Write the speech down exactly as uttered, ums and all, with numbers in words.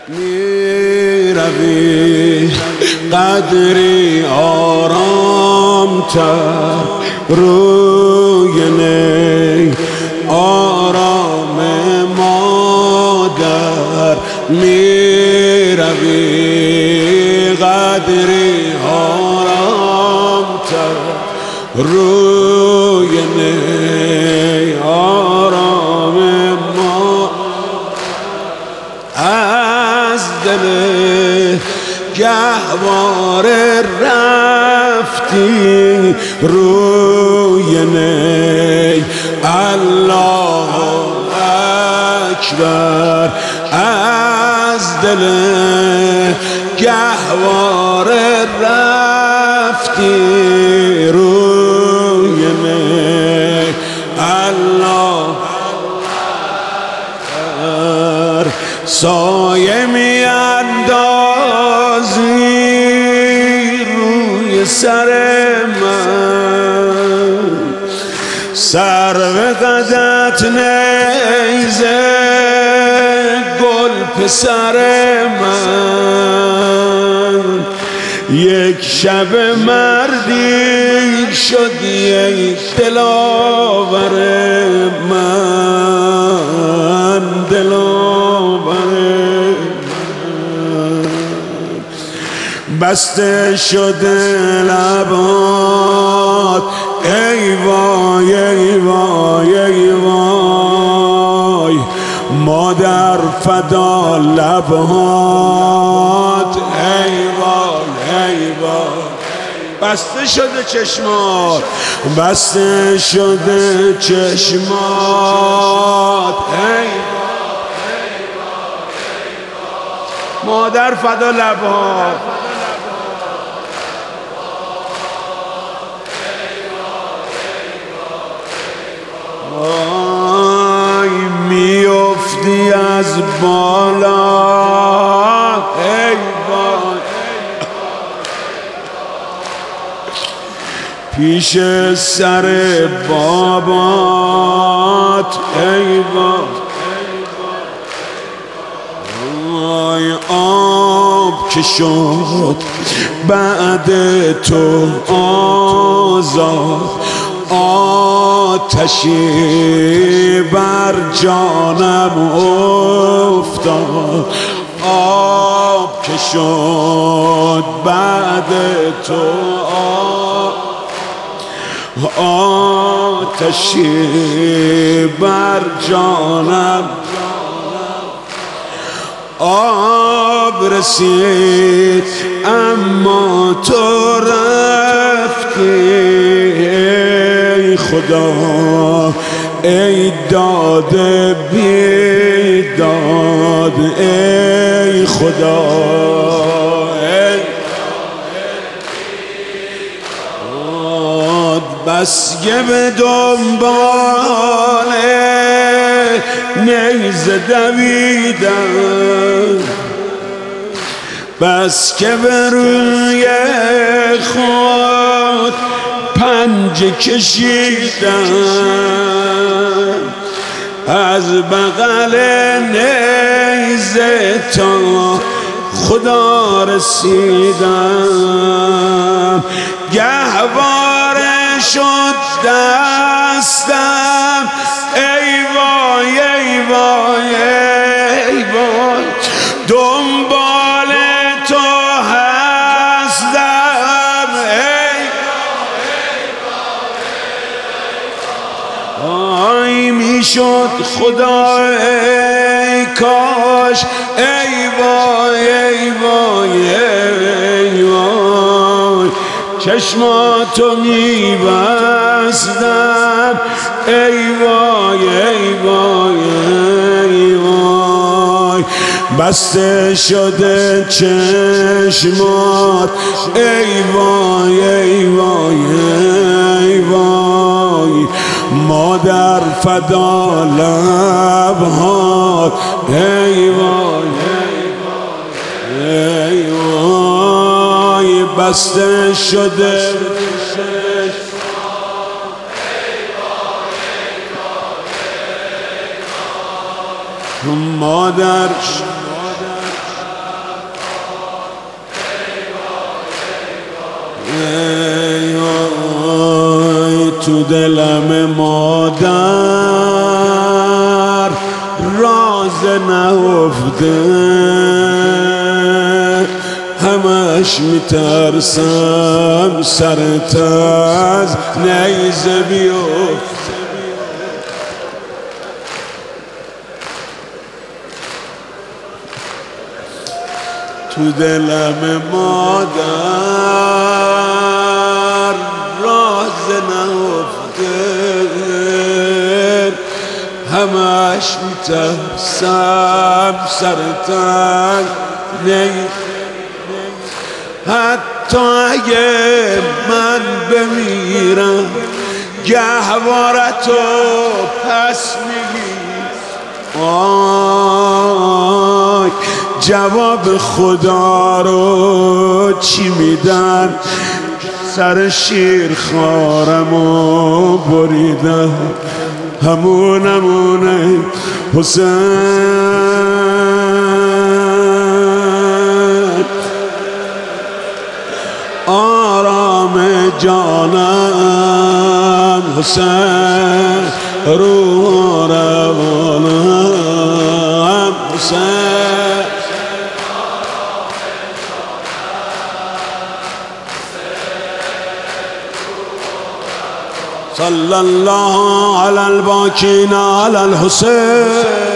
می روی قدری آرام تر روی نی آرام مادر می روی قدری آرام تر روی نی آرام ما از دل گهواره رفتی روی نی الله اکبر از دل گهواره رفتی روی نی الله اکبر سایه می اندازی روی سر من سر به قدت نیزه گل پسر من یک شب مردی شدی ای دلاور من دلاور بسته شده لبات ای وای ای وای ای وای مادر فدا لبات ای وای ای وای بسته شده چشمات بسته شده چشمات ای مادر فدا لبات آی میافتی از بالا ای وای پیش سر بابات ای وای آب که شد بعد تو آزاد آتشی بر جانم افتاد آب که شد بعد تو آتشی بر جانم آب رسید اما تو رفتی ای خدا ای داد بیداد ای خدا ای داد بس که به دنبال نیزه دویدم بس که به روی خود پنجه کشیدم از بغل نیزه تا خدا رسیدم گهواره شد دستم ای وای ای وای ای وای دنبال تو هستم ای آی میشد خدا ای کاش ای وای ای وای ای وای چشماتو میبستم ای وای ای وای ای وای بسته شده چشمات ای وای ای وای ای وای مادر فدا لبهات ای وای ای وای بسته شده مادر دلم مادر راز نهفته، همش میترسم سرت از نیزه بیفته. تو دلم مادر راز نهفته، همش میترسم سرت از نیزه. حتی اگه من بمیرم گهوارتو پس میگی، آی جواب خدا رو چی میدن؟ سر شیر خارمو بریدم، همونمونه حسین. آرام جانم حسین، روح روانم حسین. صلی الله علی الباکین علی الحسین.